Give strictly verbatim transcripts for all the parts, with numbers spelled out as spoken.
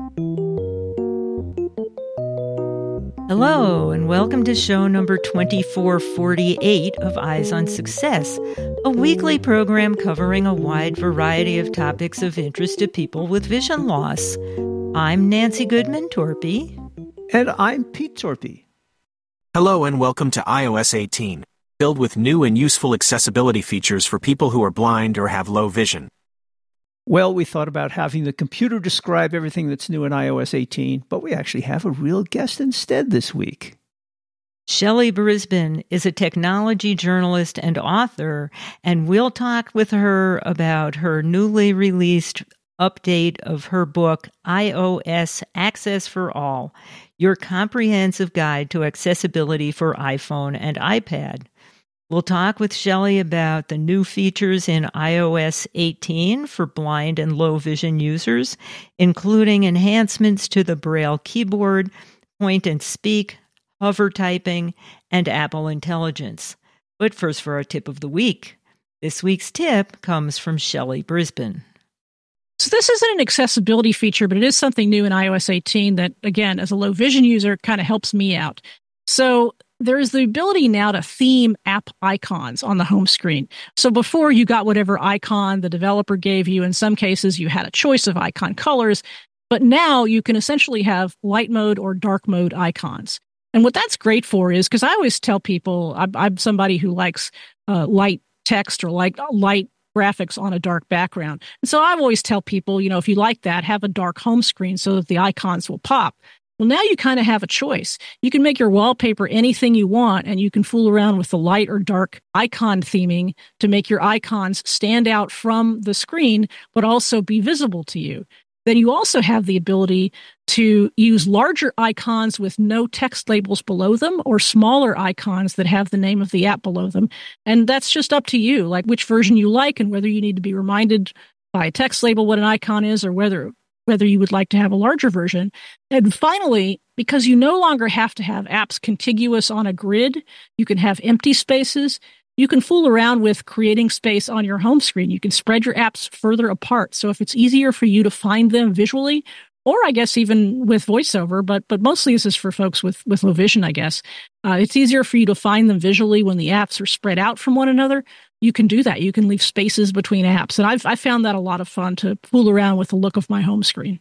Hello, and welcome to show number twenty-four forty-eight of Eyes on Success, a weekly program covering a wide variety of topics of interest to people with vision loss. I'm Nancy Goodman Torpy. And I'm Pete Torpy. Hello, and welcome to i O S eighteen, filled with new and useful accessibility features for people who are blind or have low vision. Well, we thought about having the computer describe everything that's new in i O S eighteen, but we actually have a real guest instead this week. Shelley Brisbane is a technology journalist and author, and we'll talk with her about her newly released update of her book, iOS Access for All, Your Comprehensive Guide to Accessibility for iPhone and iPad. We'll talk with Shelley about the new features in i O S eighteen for blind and low vision users, including enhancements to the Braille keyboard, point and speak, hover typing, and Apple Intelligence. But first for our tip of the week. This week's tip comes from Shelley Brisbane. So this isn't an accessibility feature, but it is something new in i O S eighteen that, again, as a low vision user, kind of helps me out. So there is the ability now to theme app icons on the home screen. So before, you got whatever icon the developer gave you. In some cases, you had a choice of icon colors. But now you can essentially have light mode or dark mode icons. And what that's great for is, because I always tell people, I'm, I'm somebody who likes uh, light text or like light graphics on a dark background. And so I always tell people, you know, if you like that, have a dark home screen so that the icons will pop. Well, now you kind of have a choice. You can make your wallpaper anything you want, and you can fool around with the light or dark icon theming to make your icons stand out from the screen, but also be visible to you. Then you also have the ability to use larger icons with no text labels below them, or smaller icons that have the name of the app below them. And that's just up to you, like which version you like and whether you need to be reminded by a text label what an icon is, or whether whether you would like to have a larger version. And finally, because you no longer have to have apps contiguous on a grid, you can have empty spaces. You can fool around with creating space on your home screen. You can spread your apps further apart. So if it's easier for you to find them visually, or I guess even with VoiceOver, but but mostly this is for folks with, with low vision, I guess. Uh, it's easier for you to find them visually when the apps are spread out from one another. You can do that. You can leave spaces between apps. And I've I found that a lot of fun to fool around with the look of my home screen.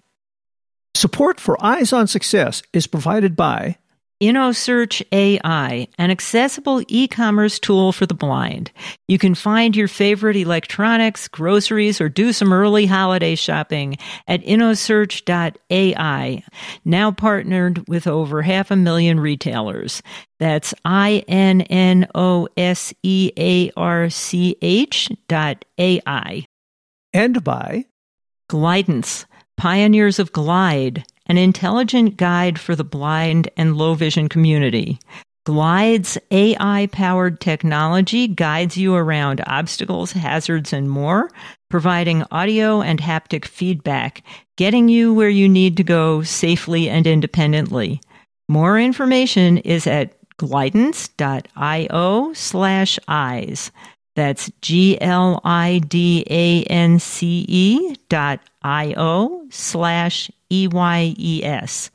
Support for Eyes on Success is provided by InnoSearch A I, an accessible e-commerce tool for the blind. You can find your favorite electronics, groceries, or do some early holiday shopping at InnoSearch dot A I, now partnered with over half a million retailers. That's I N N O S E A R C H dot A I. And by Glidance, pioneers of Glide, an intelligent guide for the blind and low vision community. Glide's A I-powered technology guides you around obstacles, hazards, and more, providing audio and haptic feedback, getting you where you need to go safely and independently. More information is at glidance dot io slash eyes. That's G L I D A N C E dot I-O slash E Y E S.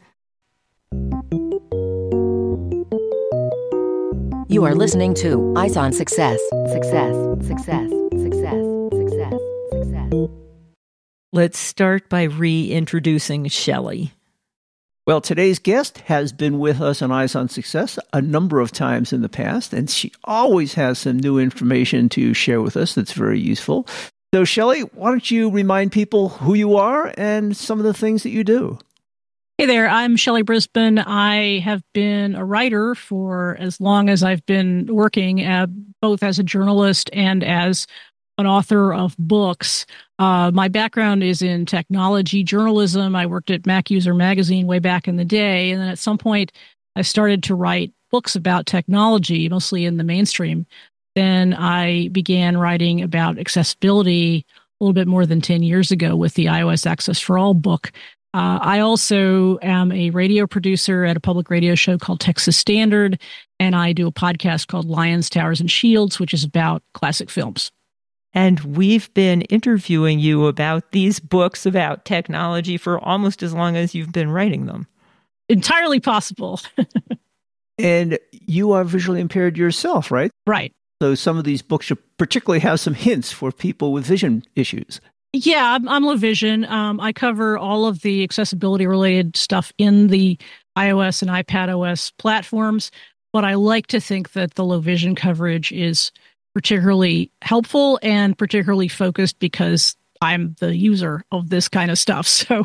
You are listening to Eyes on Success. Success, success, success, success, success. Let's start by reintroducing Shelley. Well, today's guest has been with us on Eyes on Success a number of times in the past, and she always has some new information to share with us that's very useful. So, Shelley, why don't you remind people who you are and some of the things that you do? Hey there, I'm Shelley Brisbane. I have been a writer for as long as I've been working, uh, both as a journalist and as an author of books. Uh, my background is in technology journalism. I worked at Mac User Magazine way back in the day. And then at some point, I started to write books about technology, mostly in the mainstream. Then I began writing about accessibility a little bit more than ten years ago with the iOS Access for All book. Uh, I also am a radio producer at a public radio show called Texas Standard, and I do a podcast called Lions, Towers, and Shields, which is about classic films. And we've been interviewing you about these books about technology for almost as long as you've been writing them. Entirely possible. And you are visually impaired yourself, right? Right. So some of these books should particularly have some hints for people with vision issues. Yeah, I'm, I'm low vision. Um, I cover all of the accessibility-related stuff in the iOS and iPadOS platforms, but I like to think that the low vision coverage is particularly helpful and particularly focused because I'm the user of this kind of stuff. So,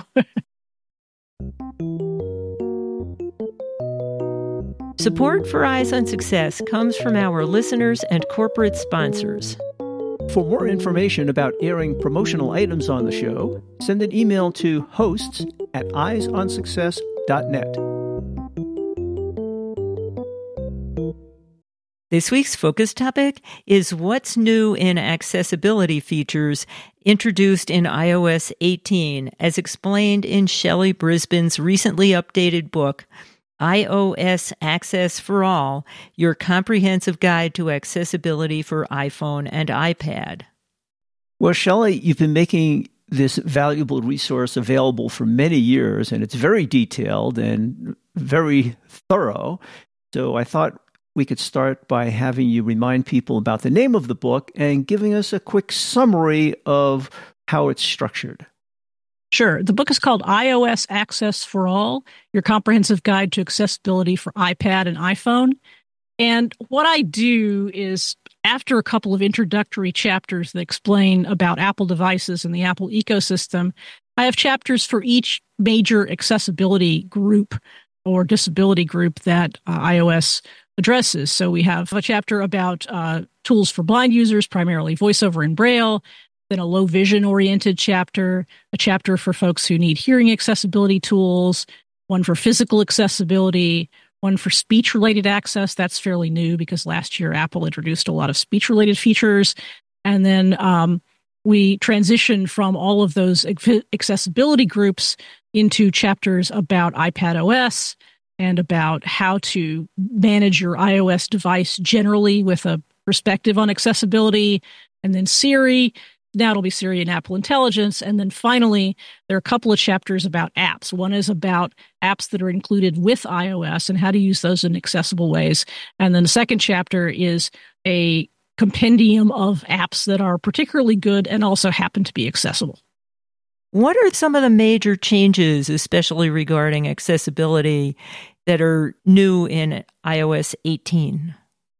support for Eyes on Success comes from our listeners and corporate sponsors. For more information about airing promotional items on the show, send an email to hosts at eyes on success dot net. This week's focus topic is what's new in accessibility features introduced in i O S eighteen, as explained in Shelley Brisbane's recently updated book, iOS Access for All, Your Comprehensive Guide to Accessibility for iPhone and iPad. Well, Shelley, you've been making this valuable resource available for many years, and it's very detailed and very thorough. So I thought we could start by having you remind people about the name of the book and giving us a quick summary of how it's structured. Sure. The book is called iOS Access for All, Your Comprehensive Guide to Accessibility for iPad and iPhone. And what I do is, after a couple of introductory chapters that explain about Apple devices and the Apple ecosystem, I have chapters for each major accessibility group or disability group that uh, iOS addresses. So we have a chapter about uh, tools for blind users, primarily VoiceOver and Braille, then a low vision oriented chapter, a chapter for folks who need hearing accessibility tools, one for physical accessibility, one for speech related access. That's fairly new because last year Apple introduced a lot of speech related features. And then um, we transition from all of those accessibility groups into chapters about iPadOS and about how to manage your iOS device generally with a perspective on accessibility, and then Siri. Now it'll be Siri and Apple Intelligence. And then finally, there are a couple of chapters about apps. One is about apps that are included with iOS and how to use those in accessible ways. And then the second chapter is a compendium of apps that are particularly good and also happen to be accessible. What are some of the major changes, especially regarding accessibility, that are new in i O S eighteen?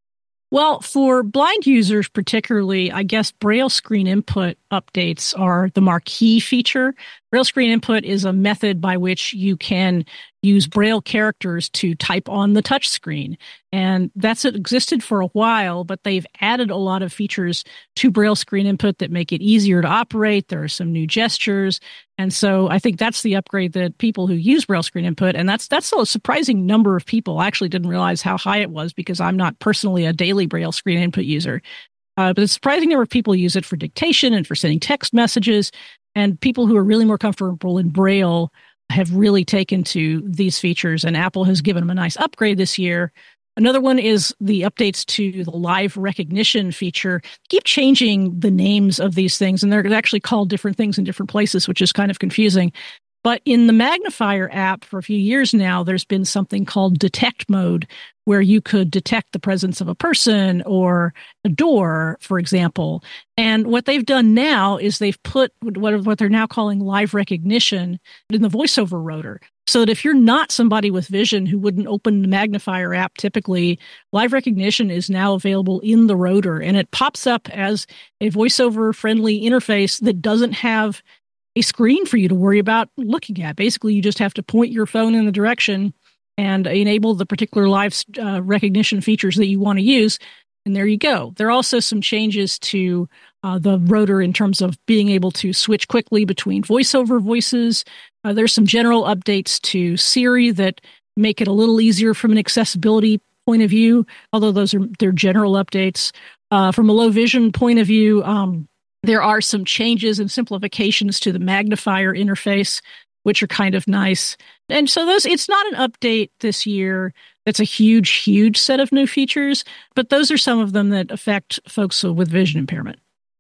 Well, for blind users particularly, I guess Braille screen input updates are the marquee feature. Braille screen input is a method by which you can use Braille characters to type on the touch screen. And that's existed for a while, but they've added a lot of features to Braille screen input that make it easier to operate. There are some new gestures. And so I think that's the upgrade that people who use Braille screen input, and that's that's a surprising number of people. I actually didn't realize how high it was because I'm not personally a daily Braille screen input user. Uh, but a surprising number of people use it for dictation and for sending text messages. And people who are really more comfortable in Braille have really taken to these features, and Apple has given them a nice upgrade this year. Another one is the updates to the live recognition feature. Keep changing the names of these things, and they're actually called different things in different places, which is kind of confusing. But in the Magnifier app for a few years now, there's been something called detect mode, where you could detect the presence of a person or a door, for example. And what they've done now is they've put what, what they're now calling live recognition in the VoiceOver rotor. So that if you're not somebody with vision who wouldn't open the Magnifier app typically, live recognition is now available in the rotor. And it pops up as a VoiceOver-friendly interface that doesn't have a screen for you to worry about looking at. Basically, you just have to point your phone in the direction and enable the particular live uh, recognition features that you want to use. And there you go. There are also some changes to uh, the rotor in terms of being able to switch quickly between VoiceOver voices. Uh, there's some general updates to Siri that make it a little easier from an accessibility point of view, although those are they're general updates. Uh, from a low vision point of view, um, there are some changes and simplifications to the Magnifier interface, which are kind of nice. And so those, it's not an update this year that's a huge, huge set of new features, but those are some of them that affect folks with vision impairment.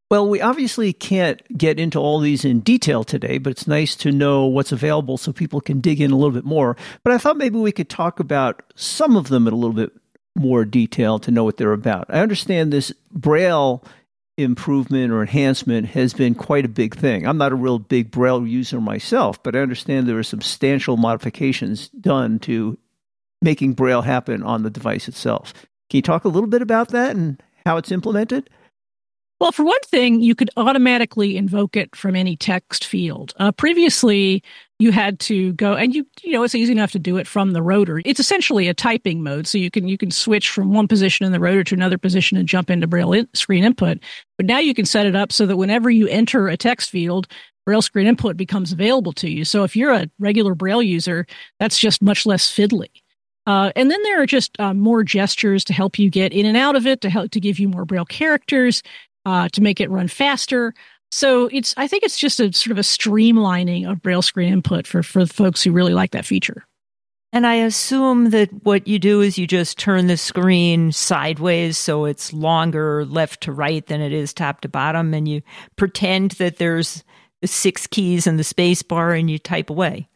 Well, we obviously can't get into all these in detail today, but it's nice to know what's available so people can dig in a little bit more. But I thought maybe we could talk about some of them in a little bit more detail to know what they're about. I understand this Braille improvement or enhancement has been quite a big thing. I'm not a real big Braille user myself, but I understand there are substantial modifications done to making Braille happen on the device itself. Can you talk a little bit about that and how it's implemented? Well, for one thing, you could automatically invoke it from any text field. Uh, previously, you had to go, and you you know, it's easy enough to do it from the rotor. It's essentially a typing mode, so you can you can switch from one position in the rotor to another position and jump into Braille in, screen input. But now you can set it up so that whenever you enter a text field, Braille screen input becomes available to you. So if you're a regular Braille user, that's just much less fiddly. Uh, and then there are just uh, more gestures to help you get in and out of it, to help to give you more Braille characters. Uh, to make it run faster. So it's, I think it's just a sort of a streamlining of Braille screen input for, for folks who really like that feature. And I assume that what you do is you just turn the screen sideways so it's longer left to right than it is top to bottom, and you pretend that there's the six keys and the space bar and you type away.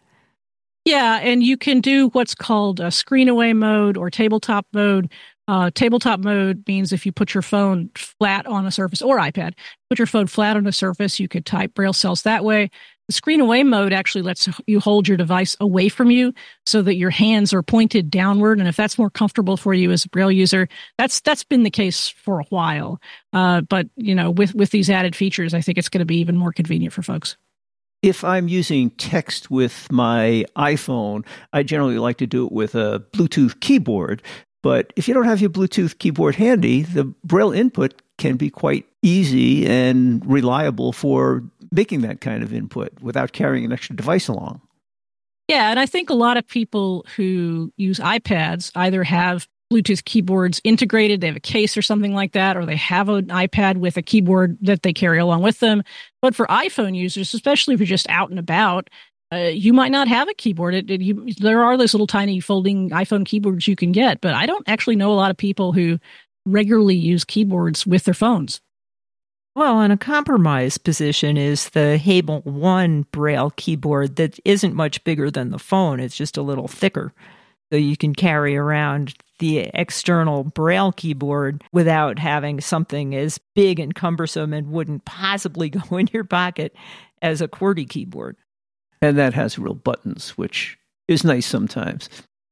Yeah, and you can do what's called a screen away mode or tabletop mode. Uh, tabletop mode means if you put your phone flat on a surface, or iPad, put your phone flat on a surface, you could type Braille cells that way. The screen away mode actually lets you hold your device away from you so that your hands are pointed downward. And if that's more comfortable for you as a Braille user, that's that's been the case for a while. Uh, but, you know, with, with these added features, I think it's going to be even more convenient for folks. If I'm using text with my iPhone, I generally like to do it with a Bluetooth keyboard. But if you don't have your Bluetooth keyboard handy, the Braille input can be quite easy and reliable for making that kind of input without carrying an extra device along. Yeah, and I think a lot of people who use iPads either have Bluetooth keyboards integrated, they have a case or something like that, or they have an iPad with a keyboard that they carry along with them. But for iPhone users, especially if you're just out and about, Uh, you might not have a keyboard. It, it, you, there are those little tiny folding iPhone keyboards you can get, but I don't actually know a lot of people who regularly use keyboards with their phones. Well, and a compromise position is the Hable One Braille keyboard that isn't much bigger than the phone. It's just a little thicker. So you can carry around the external Braille keyboard without having something as big and cumbersome and wouldn't possibly go in your pocket as a QWERTY keyboard. And that has real buttons, which is nice sometimes.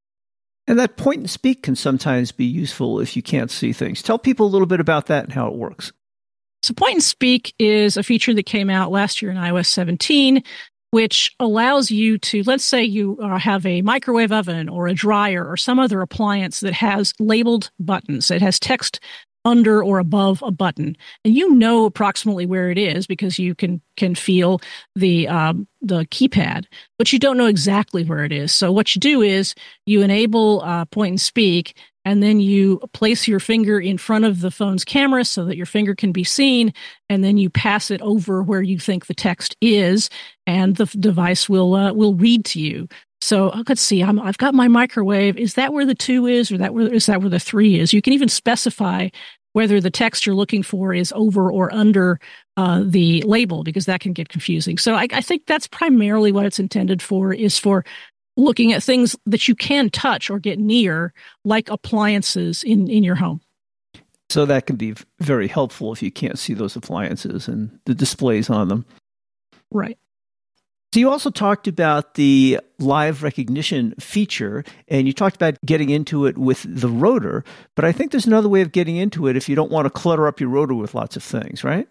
And that point and speak can sometimes be useful if you can't see things. Tell people a little bit about that and how it works. So point and speak is a feature that came out last year in i O S seventeen, which allows you to, let's say you uh, have a microwave oven or a dryer or some other appliance that has labeled buttons. It has text under or above a button, and you know approximately where it is because you can can feel the um, the keypad, but you don't know exactly where it is. So what you do is you enable uh, point and speak, and then you place your finger in front of the phone's camera so that your finger can be seen, and then you pass it over where you think the text is, and the device will uh, will read to you. So let's see, I'm, I've got my microwave. Is that where the two is, or that where is that where the three is? You can even specify whether the text you're looking for is over or under uh, the label, because that can get confusing. So I, I think that's primarily what it's intended for, is for looking at things that you can touch or get near, like appliances in, in your home. So that can be very helpful if you can't see those appliances and the displays on them. Right. So you also talked about the live recognition feature, and you talked about getting into it with the rotor, but I think there's another way of getting into it if you don't want to clutter up your rotor with lots of things, right?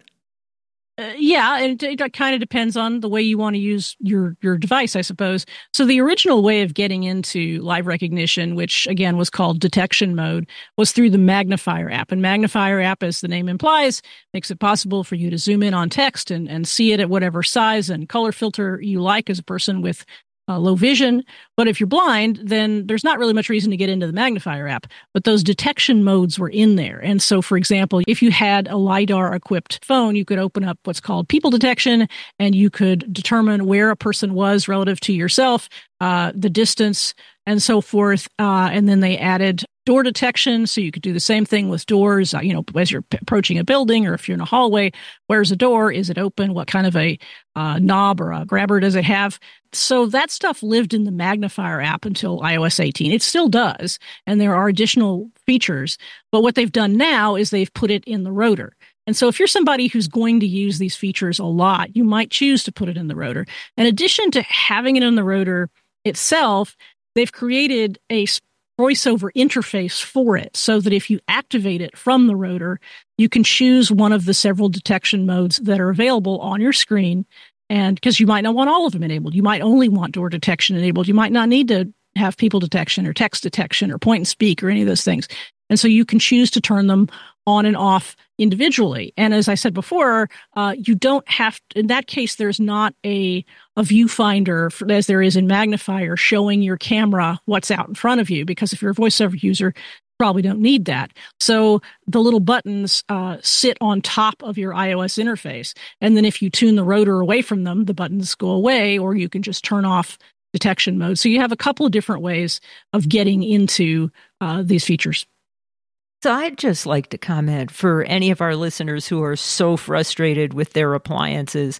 Uh, yeah, and it, it kind of depends on the way you want to use your, your device, I suppose. So the original way of getting into live recognition, which again was called detection mode, was through the Magnifier app. And Magnifier app, as the name implies, makes it possible for you to zoom in on text and, and see it at whatever size and color filter you like as a person with Uh, low vision. But if you're blind, then there's not really much reason to get into the Magnifier app. But those detection modes were in there. And so, for example, if you had a LiDAR-equipped phone, you could open up what's called people detection, and you could determine where a person was relative to yourself uh, the distance, and so forth. Uh, and then they added door detection, so you could do the same thing with doors. Uh, you know, as you're p- approaching a building, or if you're in a hallway, where's the door? Is it open? What kind of a uh, knob or a grabber does it have? So that stuff lived in the magnifier app until i O S eighteen. It still does, and there are additional features. But what they've done now is they've put it in the rotor. And so if you're somebody who's going to use these features a lot, you might choose to put it in the rotor. In addition to having it in the rotor itself, they've created a voiceover interface for it so that if you activate it from the rotor, you can choose one of the several detection modes that are available on your screen. And because you might not want all of them enabled, you might only want door detection enabled. You might not need to have people detection or text detection or point and speak or any of those things. And so you can choose to turn them on and off individually. And as I said before, uh, you don't have to, in that case, there's not a, a viewfinder for, as there is in Magnifier showing your camera what's out in front of you, because if you're a voiceover user, you probably don't need that. So the little buttons uh, sit on top of your iOS interface. And then if you tune the rotor away from them, the buttons go away, or you can just turn off detection mode. So you have a couple of different ways of getting into uh, these features. So I'd just like to comment for any of our listeners who are so frustrated with their appliances.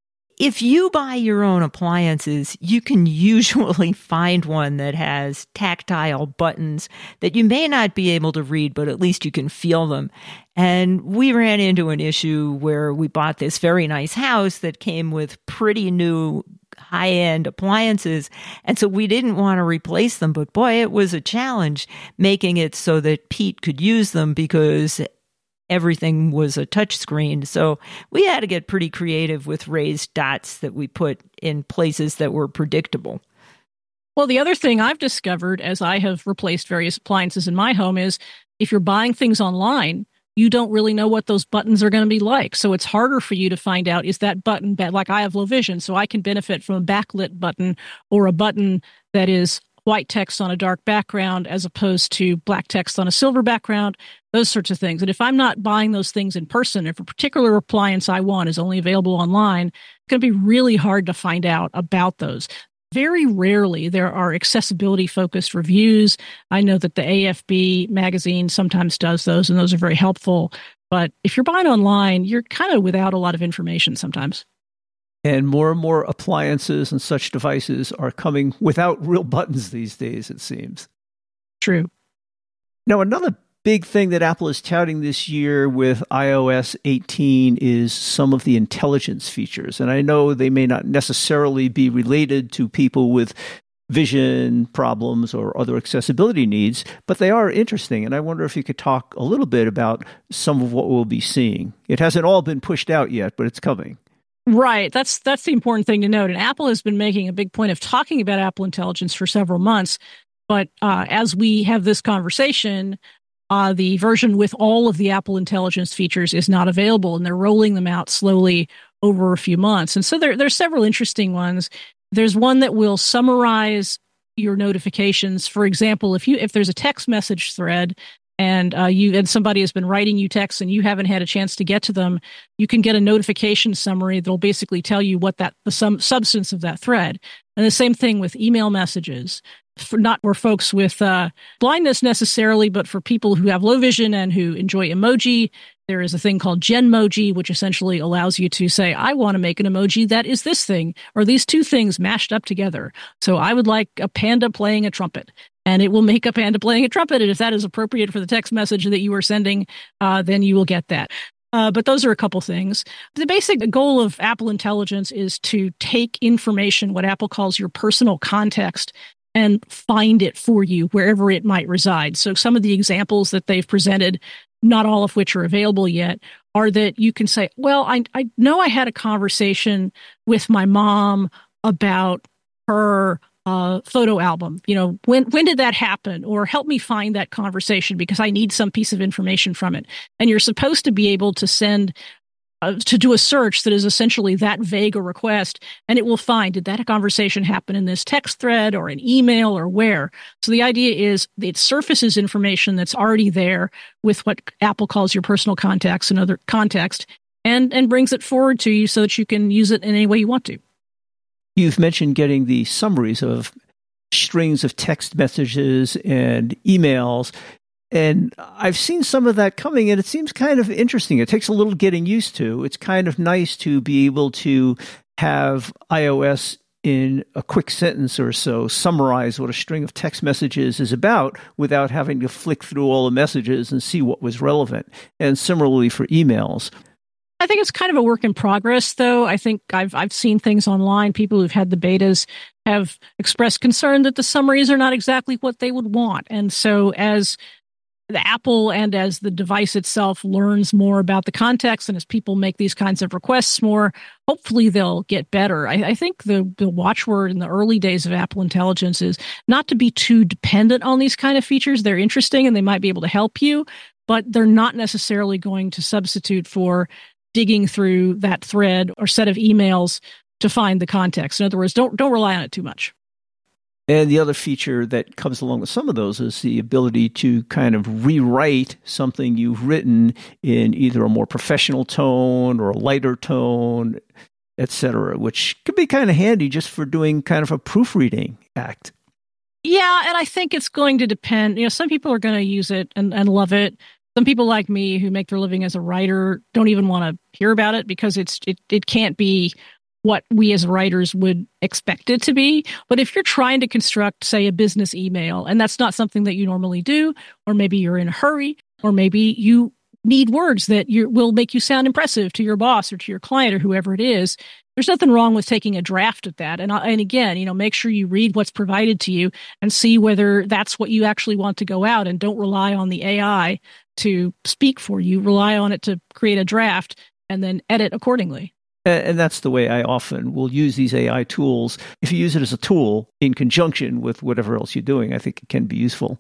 If you buy your own appliances, you can usually find one that has tactile buttons that you may not be able to read, but at least you can feel them. And we ran into an issue where we bought this very nice house that came with pretty new high-end appliances, and so we didn't want to replace them. But boy, it was a challenge making it so that Pete could use them because everything was a touch screen. So we had to get pretty creative with raised dots that we put in places that were predictable. Well, the other thing I've discovered as I have replaced various appliances in my home is if you're buying things online, you don't really know what those buttons are going to be like. So it's harder for you to find out, is that button bad? Like I have low vision, so I can benefit from a backlit button or a button that is white text on a dark background as opposed to black text on a silver background, those sorts of things. And if I'm not buying those things in person, if a particular appliance I want is only available online, it's going to be really hard to find out about those. Very rarely there are accessibility-focused reviews. I know that the A F B magazine sometimes does those, and those are very helpful. But if you're buying online, you're kind of without a lot of information sometimes. And more and more appliances and such devices are coming without real buttons these days, it seems. True. Now, another big thing that Apple is touting this year with i O S eighteen is some of the intelligence features. And I know they may not necessarily be related to people with vision problems or other accessibility needs, but they are interesting. And I wonder if you could talk a little bit about some of what we'll be seeing. It hasn't all been pushed out yet, but it's coming. Right. That's that's the important thing to note. And Apple has been making a big point of talking about Apple Intelligence for several months. But uh, as we have this conversation, Uh, the version with all of the Apple Intelligence features is not available, and they're rolling them out slowly over a few months. And so there, there's several interesting ones. There's one that will summarize your notifications. For example, if you if there's a text message thread and uh, you and somebody has been writing you texts and you haven't had a chance to get to them, you can get a notification summary that'll basically tell you what that the sum, substance of that thread. And the same thing with email messages. For not for folks with uh, blindness necessarily, but for people who have low vision and who enjoy emoji, there is a thing called Genmoji, which essentially allows you to say, I want to make an emoji that is this thing, or these two things mashed up together. So I would like a panda playing a trumpet, and it will make a panda playing a trumpet. And if that is appropriate for the text message that you are sending, uh, then you will get that. Uh, but those are a couple things. The basic goal of Apple Intelligence is to take information, what Apple calls your personal context, and find it for you wherever it might reside. So some of the examples that they've presented, not all of which are available yet, are that you can say, well, I, I know I had a conversation with my mom about her uh, photo album. You know, when when did that happen? Or help me find that conversation because I need some piece of information from it. And you're supposed to be able to send Uh, to do a search that is essentially that vague a request, and it will find, did that conversation happen in this text thread or an email or where? So the idea is it surfaces information that's already there with what Apple calls your personal contacts and other context, and, and brings it forward to you so that you can use it in any way you want to. You've mentioned getting the summaries of strings of text messages and emails. And I've seen some of that coming, and it seems kind of interesting. It takes a little getting used to. It's kind of nice to be able to have iOS in a quick sentence or so summarize what a string of text messages is about without having to flick through all the messages and see what was relevant. And similarly for emails. I think it's kind of a work in progress, though. I think I've I've seen things online. People who've had the betas have expressed concern that the summaries are not exactly what they would want. And so as the Apple and as the device itself learns more about the context, and as people make these kinds of requests more, hopefully they'll get better. I, I think the, the watchword in the early days of Apple Intelligence is not to be too dependent on these kind of features. They're interesting and they might be able to help you, but they're not necessarily going to substitute for digging through that thread or set of emails to find the context. In other words, don't don't rely on it too much. And the other feature that comes along with some of those is the ability to kind of rewrite something you've written in either a more professional tone or a lighter tone, et cetera, which could be kind of handy just for doing kind of a proofreading act. Yeah, and I think it's going to depend. You know, some people are going to use it and, and love it. Some people like me who make their living as a writer don't even want to hear about it because it's it, it can't be what we as writers would expect it to be. But if you're trying to construct, say, a business email, and that's not something that you normally do, or maybe you're in a hurry, or maybe you need words that you, will make you sound impressive to your boss or to your client or whoever it is, there's nothing wrong with taking a draft of that. And, and again, you know, make sure you read what's provided to you and see whether that's what you actually want to go out, and don't rely on the A I to speak for you. Rely on it to create a draft and then edit accordingly. And that's the way I often will use these A I tools. If you use it as a tool in conjunction with whatever else you're doing, I think it can be useful.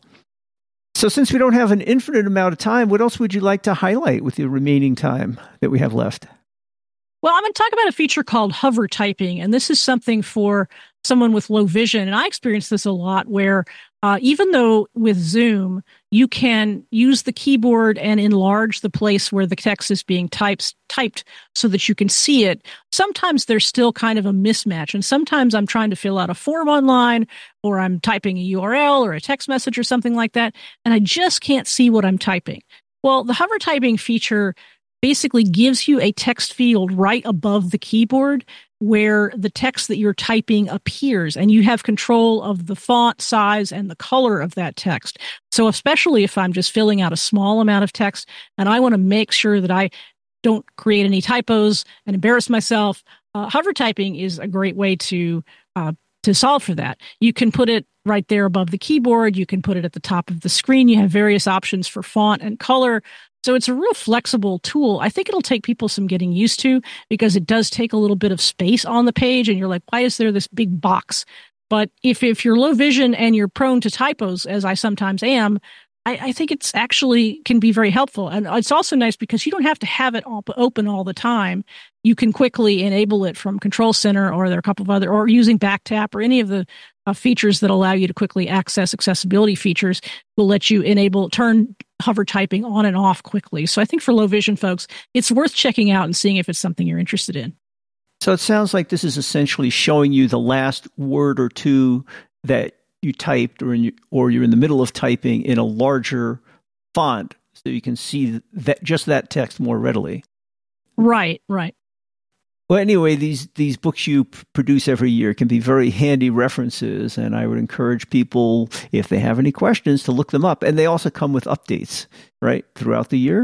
So since we don't have an infinite amount of time, what else would you like to highlight with the remaining time that we have left? Well, I'm going to talk about a feature called hover typing, and this is something for someone with low vision. And I experience this a lot where uh, even though with Zoom, you can use the keyboard and enlarge the place where the text is being types, typed so that you can see it, sometimes there's still kind of a mismatch. And sometimes I'm trying to fill out a form online, or I'm typing a U R L or a text message or something like that, and I just can't see what I'm typing. Well, the hover typing feature basically gives you a text field right above the keyboard where the text that you're typing appears, and you have control of the font size and the color of that text. So especially if I'm just filling out a small amount of text and I want to make sure that I don't create any typos and embarrass myself, uh, hover typing is a great way to uh, to solve for that. You can put it right there above the keyboard. You can put it at the top of the screen. You have various options for font and color. So it's a real flexible tool. I think it'll take people some getting used to, because it does take a little bit of space on the page, and you're like, why is there this big box? But if, if you're low vision and you're prone to typos, as I sometimes am, I, I think it's actually can be very helpful. And it's also nice because you don't have to have it op- open all the time. You can quickly enable it from Control Center, or there are a couple of other, or using BackTap, or any of the uh, features that allow you to quickly access accessibility features will let you enable, turn hover typing on and off quickly. So I think for low vision folks, it's worth checking out and seeing if it's something you're interested in. So it sounds like this is essentially showing you the last word or two that you typed, or in your, or you're in the middle of typing, in a larger font, so you can see that just that text more readily. Right, right. Well, anyway, these these books you p- produce every year can be very handy references, and I would encourage people, if they have any questions, to look them up. And they also come with updates, right, throughout the year?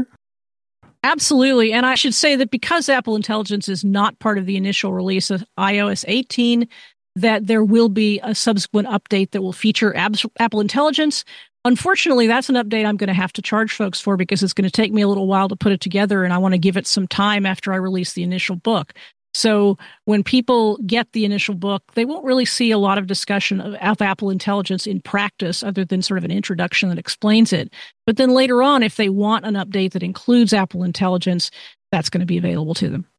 Absolutely. And I should say that because Apple Intelligence is not part of the initial release of i O S eighteen, that there will be a subsequent update that will feature Ab- Apple Intelligence. Unfortunately, that's an update I'm going to have to charge folks for, because it's going to take me a little while to put it together, and I want to give it some time after I release the initial book. So when people get the initial book, they won't really see a lot of discussion of, of Apple Intelligence in practice, other than sort of an introduction that explains it. But then later on, if they want an update that includes Apple Intelligence, that's going to be available to them.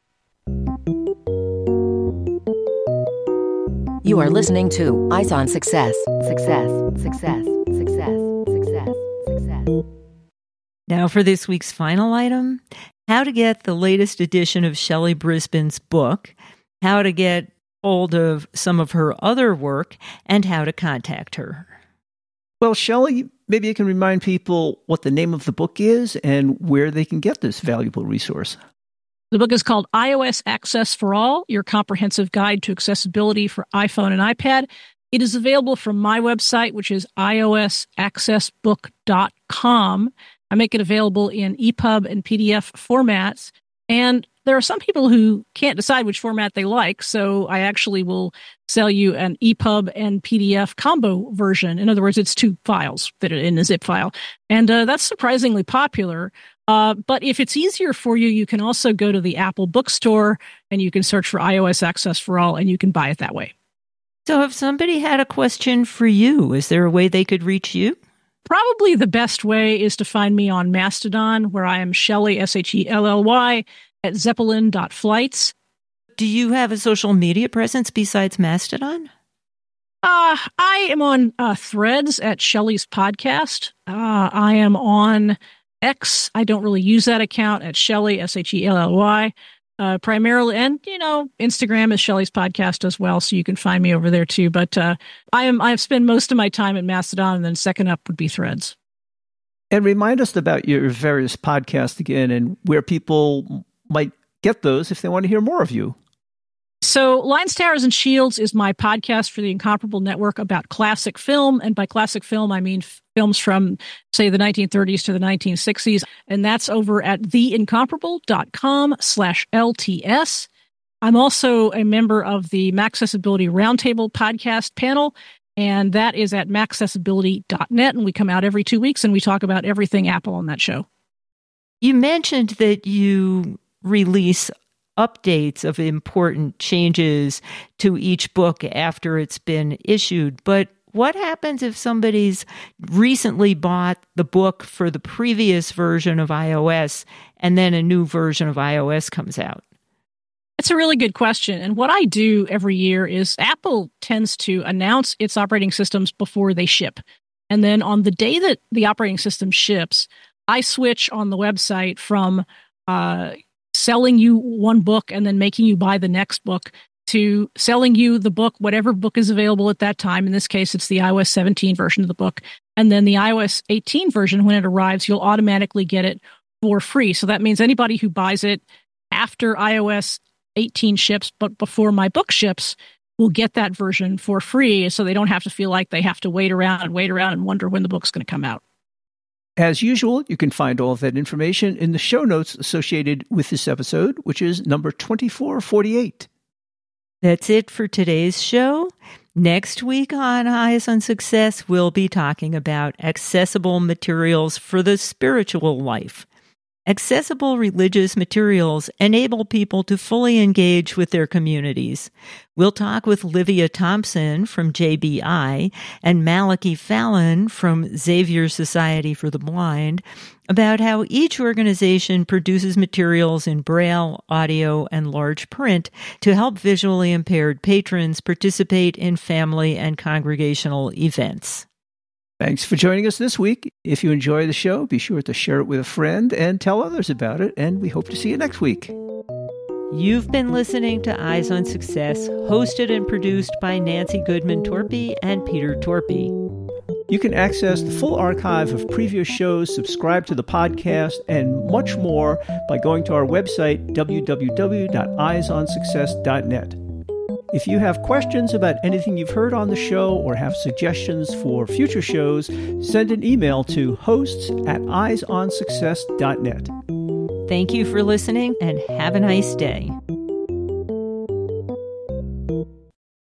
You are listening to Eyes on Success. Success, success, success, success, success. Now for this week's final item: how to get the latest edition of Shelley Brisbane's book, how to get hold of some of her other work and how to contact her. Well, Shelley, maybe you can remind people what the name of the book is and where they can get this valuable resource. The book is called iOS Access for All, Your Comprehensive Guide to Accessibility for iPhone and iPad. It is available from my website, which is i o s access book dot com. I make it available in E P U B and P D F formats. And there are some people who can't decide which format they like, so I actually will sell you an E P U B and P D F combo version. In other words, it's two files that are in a zip file. And uh, that's surprisingly popular. Uh, but if it's easier for you, you can also go to the Apple bookstore and you can search for iOS Access for All and you can buy it that way. So if somebody had a question for you, is there a way they could reach you? Probably the best way is to find me on Mastodon, where I am Shelley, S H E L L Y, at zeppelin dot flights. Do you have a social media presence besides Mastodon? Uh, I am on uh, Threads at Shelley's Podcast. Uh, I am on X. I don't really use that account at Shelley, S H E L L Y, uh, primarily. And, you know, Instagram is Shelley's Podcast as well, so you can find me over there too. But uh, I am I've spent most of my time at Mastodon, and then second up would be Threads. And remind us about your various podcasts again and where people might get those if they want to hear more of you. So Lines, Towers, and Shields is my podcast for the Incomparable Network about classic film. And by classic film, I mean f- films from, say, the nineteen thirties to the nineteen sixties. And that's over at theincomparable.com slash LTS. I'm also a member of the Maccessibility Roundtable podcast panel, and that is at maccessibility dot net. And we come out every two weeks, and we talk about everything Apple on that show. You mentioned that you release updates of important changes to each book after it's been issued. But what happens if somebody's recently bought the book for the previous version of iOS and then a new version of iOS comes out? That's a really good question. And what I do every year is Apple tends to announce its operating systems before they ship. And then on the day that the operating system ships, I switch on the website from uh, selling you one book and then making you buy the next book to selling you the book, whatever book is available at that time. In this case, it's the iOS seventeen version of the book. And then the iOS eighteen version, when it arrives, you'll automatically get it for free. So that means anybody who buys it after iOS eighteen ships, but before my book ships, will get that version for free. So they don't have to feel like they have to wait around and wait around and wonder when the book's going to come out. As usual, you can find all of that information in the show notes associated with this episode, which is number twenty-four forty-eight. That's it for today's show. Next week on Eyes on Success, we'll be talking about accessible materials for the spiritual life. Accessible religious materials enable people to fully engage with their communities. We'll talk with Livia Thompson from J B I and Malachi Fallon from Xavier Society for the Blind about how each organization produces materials in Braille, audio, and large print to help visually impaired patrons participate in family and congregational events. Thanks for joining us this week. If you enjoy the show, be sure to share it with a friend and tell others about it, and we hope to see you next week. You've been listening to Eyes on Success, hosted and produced by Nancy Goodman Torpy and Peter Torpy. You can access the full archive of previous shows, subscribe to the podcast, and much more by going to our website, w w w dot eyes on success dot net. If you have questions about anything you've heard on the show or have suggestions for future shows, send an email to hosts at eyes on success dot net. Thank you for listening and have a nice day.